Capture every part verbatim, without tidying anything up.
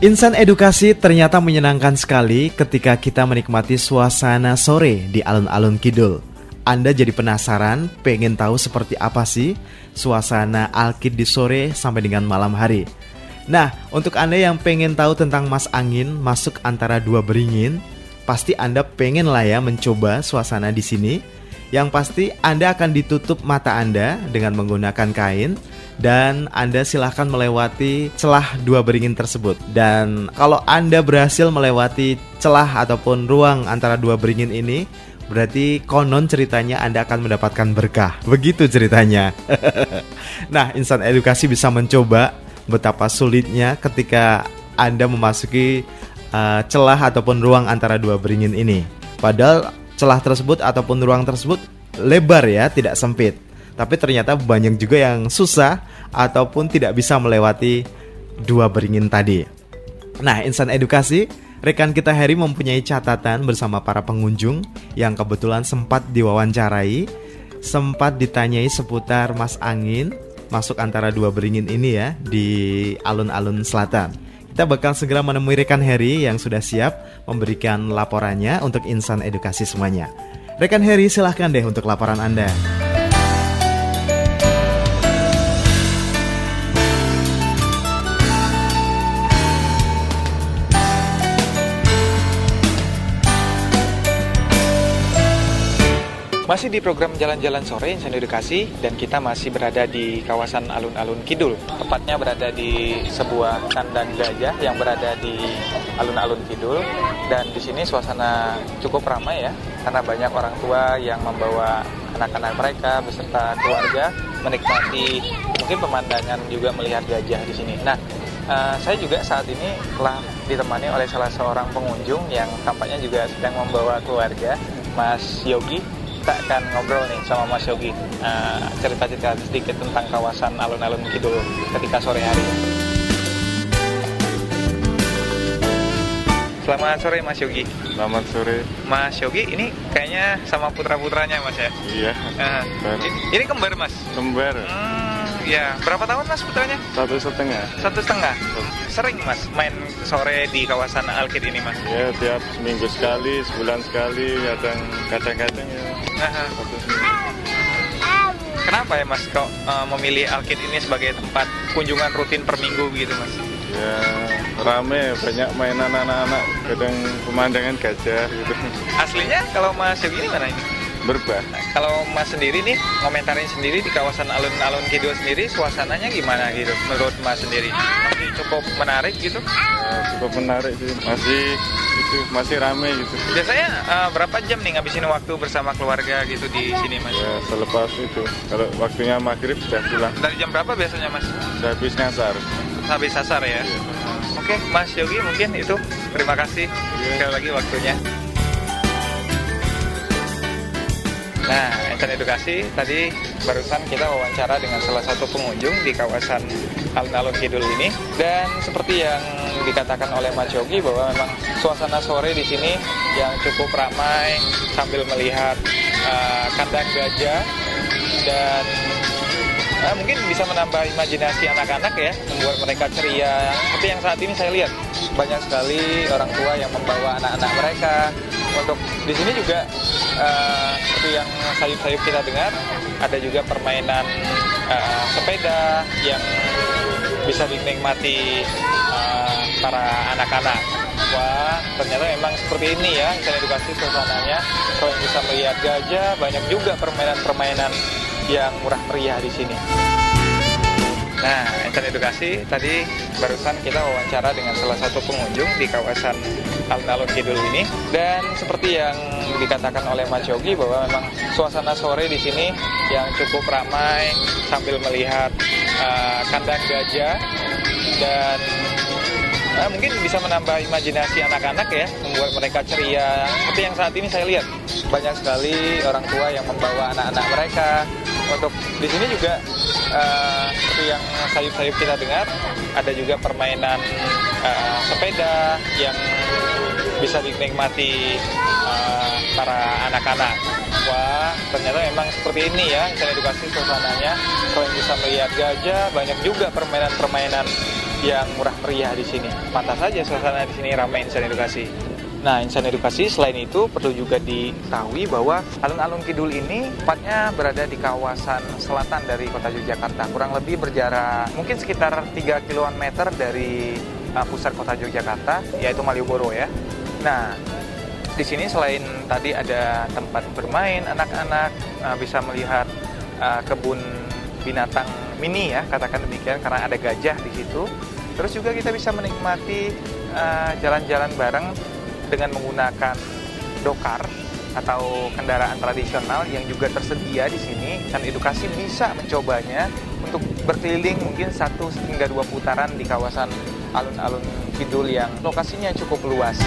Insan edukasi ternyata menyenangkan sekali ketika kita menikmati suasana sore di alun-alun kidul. Anda jadi penasaran, pengen tahu seperti apa sih suasana Alkid di sore sampai dengan malam hari. Nah, untuk Anda yang pengen tahu tentang Mas Angin masuk antara dua beringin, pasti Anda pengen lah ya mencoba suasana di sini. Yang pasti Anda akan ditutup mata Anda dengan menggunakan kain, dan Anda silahkan melewati celah dua beringin tersebut. Dan kalau Anda berhasil melewati celah ataupun ruang antara dua beringin ini, berarti konon ceritanya Anda akan mendapatkan berkah. Begitu ceritanya. Nah, insan edukasi bisa mencoba betapa sulitnya ketika Anda memasuki uh, celah ataupun ruang antara dua beringin ini. Padahal celah tersebut ataupun ruang tersebut lebar ya, tidak sempit. Tapi ternyata banyak juga yang susah ataupun tidak bisa melewati dua beringin tadi. Nah, insan edukasi, rekan kita Heri mempunyai catatan bersama para pengunjung yang kebetulan sempat diwawancarai, sempat ditanyai seputar Mas Angin masuk antara dua beringin ini ya di alun-alun selatan. Kita bakal segera menemui rekan Heri yang sudah siap memberikan laporannya untuk insan edukasi semuanya. Rekan Heri, silahkan deh untuk laporan Anda. Masih di program Jalan-Jalan Sore Insan Edukasi, dan kita masih berada di kawasan alun-alun kidul. Tepatnya berada di sebuah kandang gajah yang berada di alun-alun kidul. Dan di sini suasana cukup ramai ya, karena banyak orang tua yang membawa anak-anak mereka beserta keluarga menikmati mungkin pemandangan juga melihat gajah di sini. Nah, uh, saya juga saat ini telah ditemani oleh salah seorang pengunjung yang tampaknya juga sedang membawa keluarga, Mas Yogi. Kita akan ngobrol nih sama Mas Yogi, uh, cerita-cerita sedikit tentang kawasan alun-alun kidul ketika sore hari. Selamat sore Mas Yogi. Selamat sore Mas Yogi, ini kayaknya sama putra-putranya Mas ya? Iya. Uh, ini, ini kembar Mas? Kembar. Hmm, ya. Berapa tahun Mas putranya? Satu setengah. Satu setengah. Sering Mas main sore di kawasan Alkid ini Mas? Ya, tiap seminggu sekali, sebulan sekali, kadang kadang-kadang ya. Nah, kenapa ya Mas kok uh, memilih Alkid ini sebagai tempat kunjungan rutin per minggu begitu Mas? Ya, rame, banyak mainan anak-anak, kadang pemandangan gajah gitu. Aslinya kalau Mas Yogi ini mana ini? Berbah. Nah, kalau Mas sendiri nih, ngomentarin sendiri di kawasan alun-alun kidul sendiri, suasananya gimana gitu menurut Mas sendiri? Masih cukup menarik gitu? Ya, cukup menarik sih, masih itu masih rame gitu. Biasanya uh, berapa jam nih ngabisin waktu bersama keluarga gitu di sini Mas? Ya, selepas itu, kalau waktunya maghrib sudah pulang. Dari jam berapa biasanya Mas? Sudah habis ngasar. Habis asar ya? Ya. Oke, Mas Yogi mungkin itu. Terima kasih ya. Sekali lagi waktunya. Nah, insan edukasi, tadi barusan kita wawancara dengan salah satu pengunjung di kawasan alun-alun kidul ini, dan seperti yang dikatakan oleh Mas Yogi bahwa memang suasana sore di sini yang cukup ramai sambil melihat uh, kandang gajah, dan uh, mungkin bisa menambah imajinasi anak-anak ya, membuat mereka ceria. Seperti yang saat ini saya lihat banyak sekali orang tua yang membawa anak-anak mereka. Untuk di sini juga uh, seperti yang sayup-sayup kita dengar, ada juga permainan uh, sepeda yang bisa dinikmati uh, para anak-anak. Wah, ternyata memang seperti ini ya insan edukasi suasananya. Selain bisa melihat gajah, banyak juga permainan-permainan yang murah meriah di sini. Nah, insan edukasi, tadi barusan kita wawancara dengan salah satu pengunjung di kawasan alun-alun kidul ini, dan seperti yang dikatakan oleh Mas Yogi bahwa memang suasana sore di sini yang cukup ramai sambil melihat uh, kandang gajah, dan uh, mungkin bisa menambah imajinasi anak-anak ya, membuat mereka ceria. Seperti yang saat ini saya lihat banyak sekali orang tua yang membawa anak-anak mereka. Untuk di sini juga uh, seperti yang sayup-sayup kita dengar, ada juga permainan uh, sepeda yang bisa dinikmati uh, para anak-anak. Wah, ternyata memang seperti ini ya insan edukasi suasananya. Selain bisa melihat gajah, banyak juga permainan-permainan yang murah meriah di sini. Pantas saja suasana di sini ramai insan edukasi. Nah, insan edukasi selain itu perlu juga diketahui bahwa alun-alun kidul ini tepatnya berada di kawasan selatan dari kota Yogyakarta, kurang lebih berjarak mungkin sekitar tiga kilometer dari uh, pusat kota Yogyakarta, yaitu Malioboro ya. Nah, di sini selain tadi ada tempat bermain anak-anak, uh, bisa melihat uh, kebun binatang mini ya, katakan demikian, karena ada gajah di situ. Terus juga kita bisa menikmati uh, jalan-jalan bareng dengan menggunakan dokar atau kendaraan tradisional yang juga tersedia di sini. Dan edukasi bisa mencobanya untuk berkeliling mungkin satu hingga dua putaran di kawasan alun-alun kidul yang lokasinya cukup luas.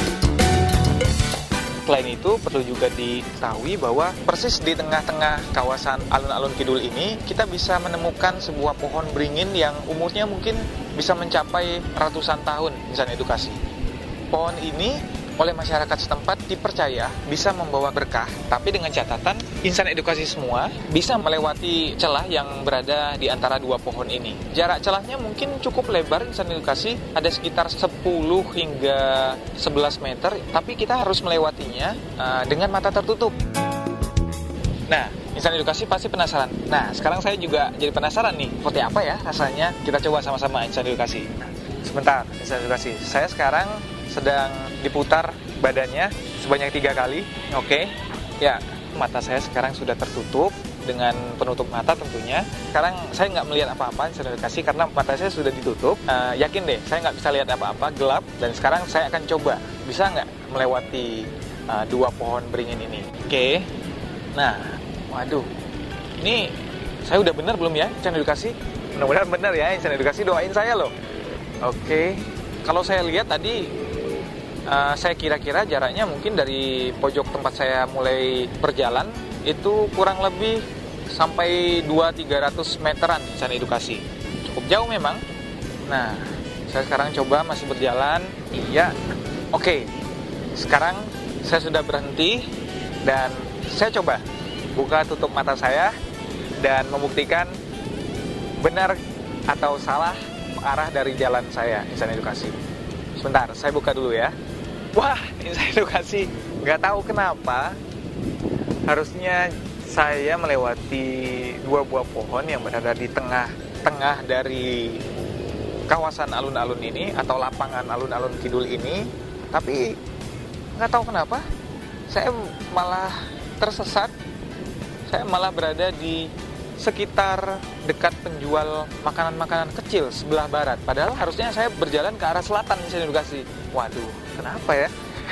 Selain itu perlu juga diketahui bahwa persis di tengah-tengah kawasan alun-alun kidul ini kita bisa menemukan sebuah pohon beringin yang umurnya mungkin bisa mencapai ratusan tahun, misalnya edukasi. Pohon ini oleh masyarakat setempat dipercaya bisa membawa berkah, tapi dengan catatan insan edukasi semua bisa melewati celah yang berada di antara dua pohon ini. Jarak celahnya mungkin cukup lebar, insan edukasi ada sekitar sepuluh hingga sebelas meter, tapi kita harus melewatinya uh, dengan mata tertutup. Nah, insan edukasi pasti penasaran. Nah, sekarang saya juga jadi penasaran nih, seperti apa ya rasanya? Kita coba sama-sama insan edukasi. Nah, sebentar, insan edukasi. Saya sekarang sedang diputar badannya sebanyak tiga kali. Oke, ya, mata saya sekarang sudah tertutup dengan penutup mata tentunya. Sekarang saya nggak melihat apa-apa insan edukasi karena mata saya sudah ditutup. Uh, yakin deh, saya nggak bisa lihat apa-apa, gelap. Dan sekarang saya akan coba, bisa nggak melewati uh, dua pohon beringin ini. Oke, nah, waduh, ini saya udah benar belum ya insan edukasi? Mudah-mudahan benar ya insan edukasi, doain saya loh. Oke, kalau saya lihat tadi, Uh, saya kira-kira jaraknya mungkin dari pojok tempat saya mulai berjalan itu kurang lebih sampai dua sampai tiga ratus meteran insan edukasi. Cukup jauh memang. Nah, saya sekarang coba masih berjalan. Iya. Oke. Sekarang saya sudah berhenti dan saya coba buka tutup mata saya dan membuktikan benar atau salah arah dari jalan saya insan edukasi. Sebentar, saya buka dulu ya. Wah, insan edukasi, nggak tahu kenapa harusnya saya melewati dua buah pohon yang berada di tengah-tengah dari kawasan alun-alun ini atau lapangan alun-alun kidul ini, tapi nggak tahu kenapa saya malah tersesat. Saya malah berada di sekitar dekat penjual makanan-makanan kecil sebelah barat. Padahal harusnya saya berjalan ke arah selatan insan edukasi. Waduh, kenapa ya?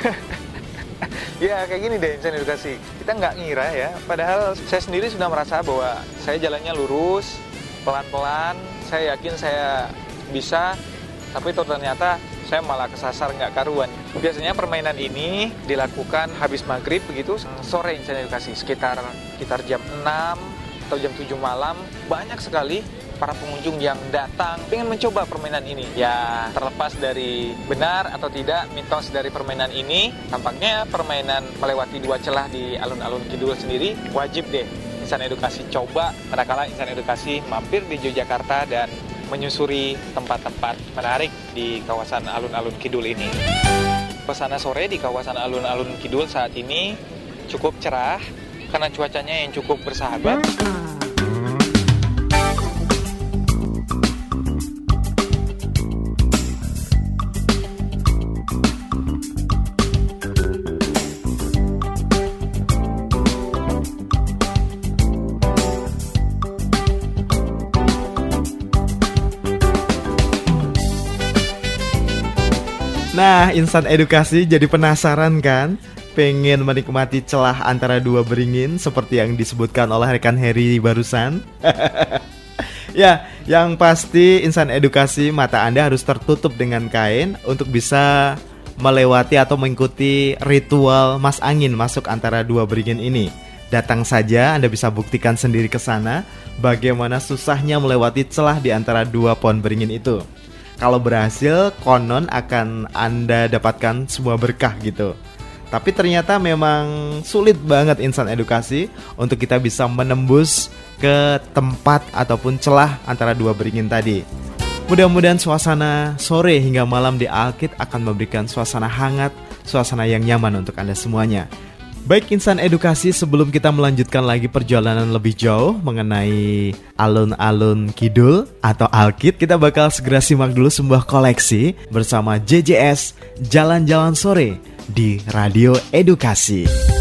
Ya kayak gini deh insan edukasi. Kita nggak ngira ya. Padahal saya sendiri sudah merasa bahwa saya jalannya lurus, pelan-pelan. Saya yakin saya bisa. Tapi ternyata saya malah kesasar nggak karuan. Biasanya permainan ini dilakukan habis maghrib begitu sore insan edukasi. Sekitar sekitar jam enam atau jam tujuh malam, banyak sekali para pengunjung yang datang ingin mencoba permainan ini. Ya, terlepas dari benar atau tidak mitos dari permainan ini, tampaknya permainan melewati dua celah di alun-alun kidul sendiri wajib deh insan edukasi coba manakala insan edukasi mampir di Yogyakarta dan menyusuri tempat-tempat menarik di kawasan alun-alun kidul ini. Suasana sore di kawasan alun-alun kidul saat ini cukup cerah karena cuacanya yang cukup bersahabat. Nah, insan edukasi jadi penasaran kan? Pengen menikmati celah antara dua beringin seperti yang disebutkan oleh rekan Heri barusan? Ya, yang pasti insan edukasi mata Anda harus tertutup dengan kain untuk bisa melewati atau mengikuti ritual mas angin masuk antara dua beringin ini. Datang saja, Anda bisa buktikan sendiri ke sana bagaimana susahnya melewati celah di antara dua pohon beringin itu. Kalau berhasil, konon akan Anda dapatkan sebuah berkah gitu. Tapi ternyata memang sulit banget insan edukasi untuk kita bisa menembus ke tempat ataupun celah antara dua beringin tadi. Mudah-mudahan suasana sore hingga malam di Alkit akan memberikan suasana hangat, suasana yang nyaman untuk Anda semuanya. Baik insan edukasi, sebelum kita melanjutkan lagi perjalanan lebih jauh mengenai alun-alun kidul atau Alkit, kita bakal segera simak dulu sebuah koleksi bersama J J S Jalan-Jalan Sore di Radio Edukasi.